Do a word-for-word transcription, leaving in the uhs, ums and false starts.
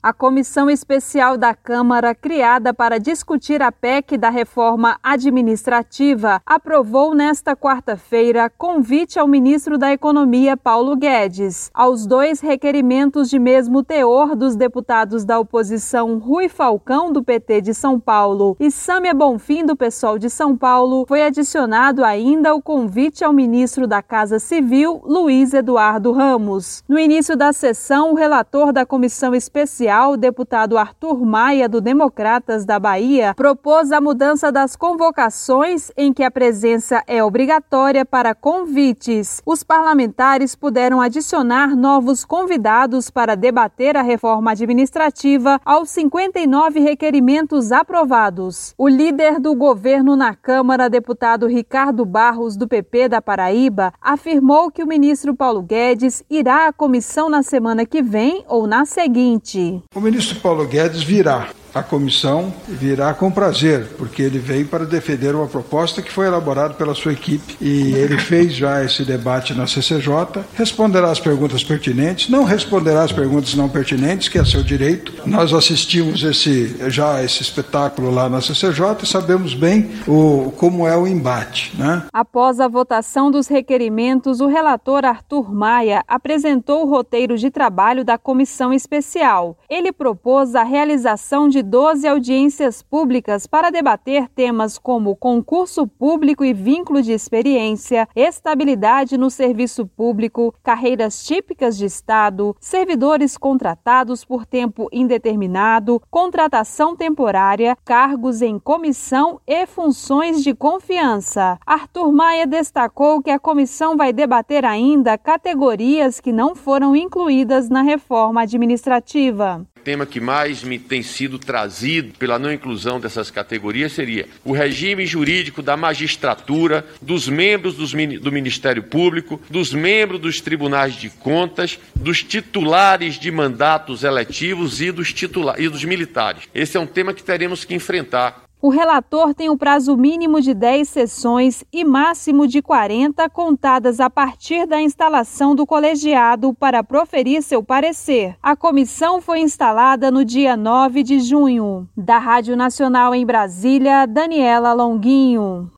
A Comissão Especial da Câmara, criada para discutir a P E C da reforma administrativa, aprovou nesta quarta-feira convite ao ministro da Economia, Paulo Guedes. Aos dois requerimentos de mesmo teor dos deputados da oposição Rui Falcão, do P T de São Paulo, e Sâmia Bonfim, do PSOL de São Paulo, foi adicionado ainda o convite ao ministro da Casa Civil, Luiz Eduardo Ramos. No início da sessão, o relator da Comissão Especial, o deputado Arthur Maia, do Democratas da Bahia, propôs a mudança das convocações em que a presença é obrigatória para convites. Os parlamentares puderam adicionar novos convidados para debater a reforma administrativa aos cinquenta e nove requerimentos aprovados. O líder do governo na Câmara, deputado Ricardo Barros, do P P da Paraíba, afirmou que o ministro Paulo Guedes irá à comissão na semana que vem ou na seguinte. O ministro Paulo Guedes virá à comissão, virá com prazer, porque ele veio para defender uma proposta que foi elaborada pela sua equipe e ele fez já esse debate na C C J, responderá as perguntas pertinentes, não responderá as perguntas não pertinentes, que é seu direito. Nós assistimos esse, já esse espetáculo lá na C C J e sabemos bem o, como é o embate, né? Após a votação dos requerimentos, o relator Arthur Maia apresentou o roteiro de trabalho da comissão especial. Ele propôs a realização de doze audiências públicas para debater temas como concurso público e vínculo de experiência, estabilidade no serviço público, carreiras típicas de Estado, servidores contratados por tempo indeterminado, contratação temporária, cargos em comissão e funções de confiança. Arthur Maia destacou que a comissão vai debater ainda categorias que não foram incluídas na reforma administrativa. O tema que mais me tem sido trazido pela não inclusão dessas categorias seria o regime jurídico da magistratura, dos membros dos, do Ministério Público, dos membros dos tribunais de contas, dos titulares de mandatos eletivos e dos, titula- e dos militares. Esse é um tema que teremos que enfrentar. O relator tem o prazo mínimo de dez sessões e máximo de quarenta, contadas a partir da instalação do colegiado para proferir seu parecer. A comissão foi instalada no dia nove de junho. Da Rádio Nacional em Brasília, Daniela Longuinho.